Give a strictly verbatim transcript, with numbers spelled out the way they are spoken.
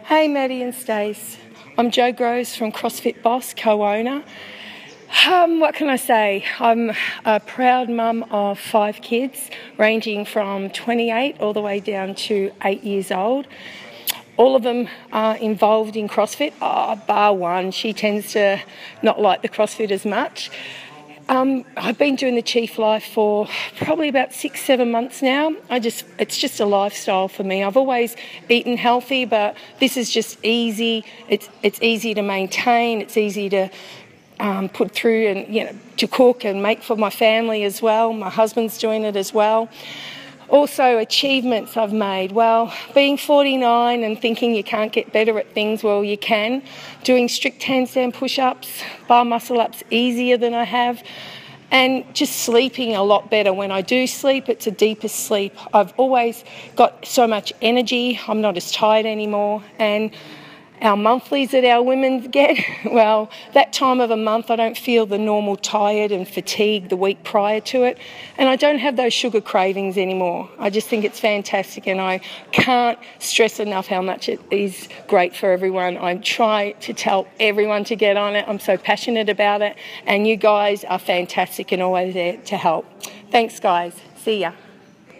Hey Maddie and Stace, I'm Jo Groves from CrossFit Boss, co-owner. Um, what can I say? I'm a proud mum of five kids, ranging from twenty-eight all the way down to eight years old. All of them are involved in CrossFit, oh, bar one. She tends to not like the CrossFit as much. Um, I've been doing the Chief Life for probably about six, seven months now. I just, it's just a lifestyle for me. I've always eaten healthy, but this is just easy. It's it's easy to maintain. It's easy to um, put through and, you know, to cook and make for my family as well. My husband's doing it as well. Also, achievements I've made. Well, being forty-nine and thinking you can't get better at things, well, you can. Doing strict handstand push-ups, bar muscle-ups easier than I have. And just sleeping a lot better. When I do sleep, it's a deeper sleep. I've always got so much energy. I'm not as tired anymore. And our monthlies that our women get, well, that time of a month I don't feel the normal tired and fatigue the week prior to it, and I don't have those sugar cravings anymore. I just think it's fantastic, and I can't stress enough how much it is great for everyone. I try to tell everyone to get on it. I'm so passionate about it, and you guys are fantastic and always there to help. Thanks guys. See ya.